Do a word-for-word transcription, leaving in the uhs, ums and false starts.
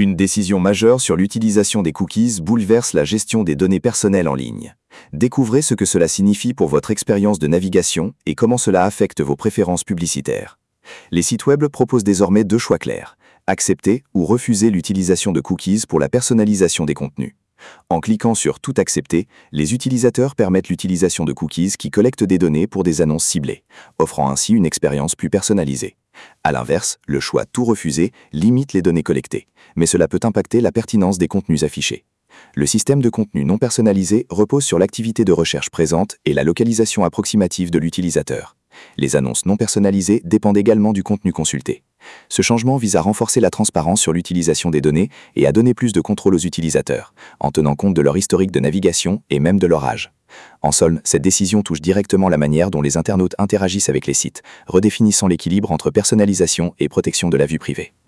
Une décision majeure sur l'utilisation des cookies bouleverse la gestion des données personnelles en ligne. Découvrez ce que cela signifie pour votre expérience de navigation et comment cela affecte vos préférences publicitaires. Les sites web proposent désormais deux choix clairs: accepter ou refuser l'utilisation de cookies pour la personnalisation des contenus. En cliquant sur « Tout accepter », les utilisateurs permettent l'utilisation de cookies qui collectent des données pour des annonces ciblées, offrant ainsi une expérience plus personnalisée. A l'inverse, le choix « Tout refuser » limite les données collectées, mais cela peut impacter la pertinence des contenus affichés. Le système de contenu non personnalisé repose sur l'activité de recherche présente et la localisation approximative de l'utilisateur. Les annonces non personnalisées dépendent également du contenu consulté. Ce changement vise à renforcer la transparence sur l'utilisation des données et à donner plus de contrôle aux utilisateurs, en tenant compte de leur historique de navigation et même de leur âge. En somme, cette décision touche directement la manière dont les internautes interagissent avec les sites, redéfinissant l'équilibre entre personnalisation et protection de la vie privée.